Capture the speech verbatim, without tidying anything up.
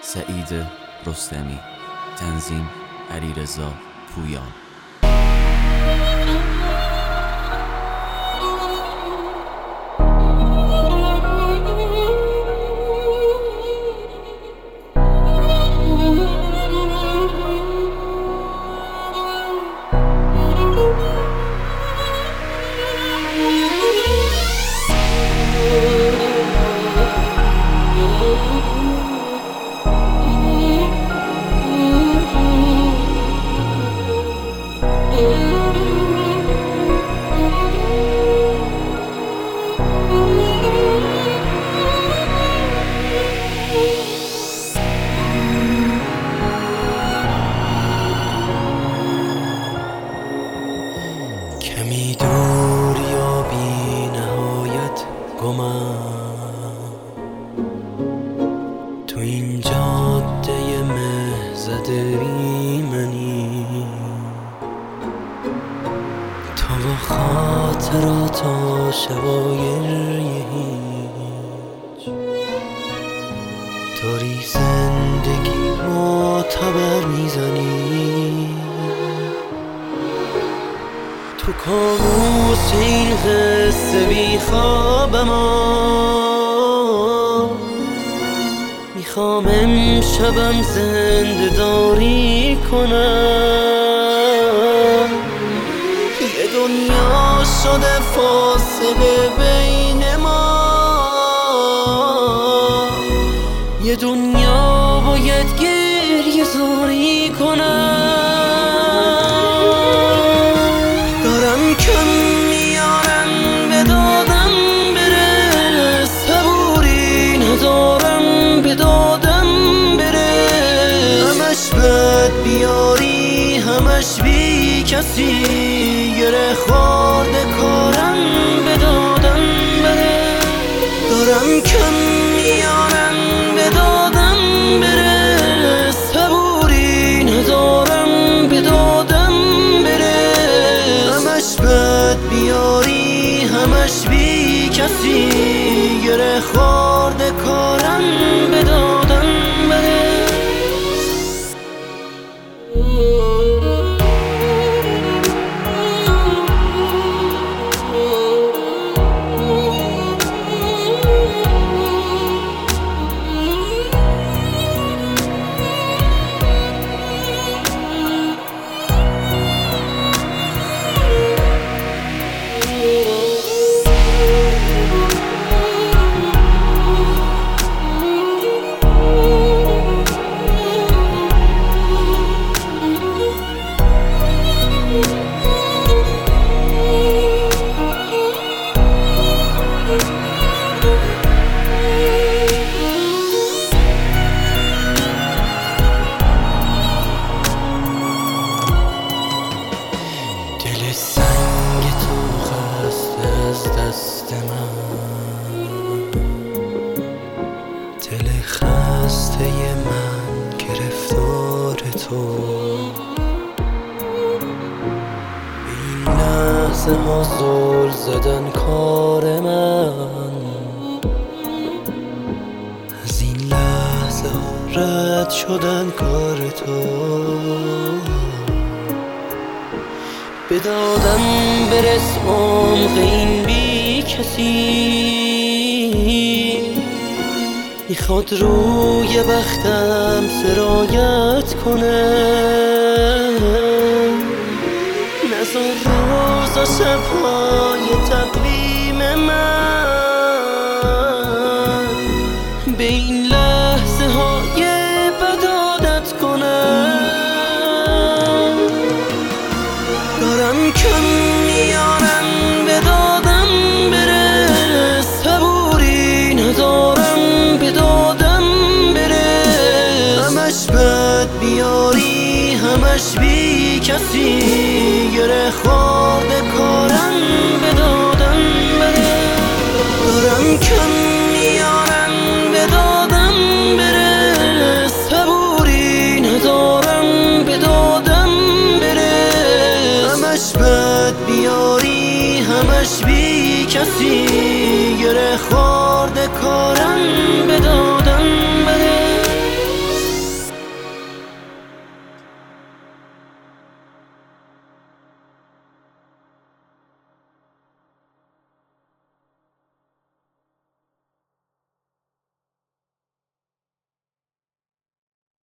سعید رستمی. تنظیم علیرضا پویان. کمی دور یا بی نهایت گمم، تو این جاده مه زده بی منی، تو با خاطرات و شوایر هیچ داری زندگی معتبر میزنی، تو کابوس این قصه بی خوابم، میخوام امشبم زنده داری کنم، یه دنیا شده فاصله بین ما، یه دنیا باید گریه زاری کنم، کم میارم به دادم بره، صبوری ندارم به دادم بره، همش بد بیاری همش بی کسی، گره خورده کارم به دادم بره، دارم کم میارم به دادم بره، صبوری ندارم به دادم بره، همش بد بیاری همش بی کسی، گره خورده کارم به دادم بره. دل سنگ تو خسته از دست من، دل خسته من گرفتار تو، این لحظه ها زل زدن کار من، از این لحظه ها رد شدن کار تو، به دادم برس عمق این بی کسی، میخواد روی بختم سرایت کنه، نذار روز و شبهای تقویم من به این لحظه های بد عادت کنه، دارم کم میارم به دادم بره، صبوری ندارم به دادم بره، همش بد بیاری همش بی کسی، گره خورده کارم به دادم بره، دارم کم میارم به دادم بره، صبوری ندارم به دادم بره، همش بد بیاری همش بی کسی، گره خورده کارم به دادم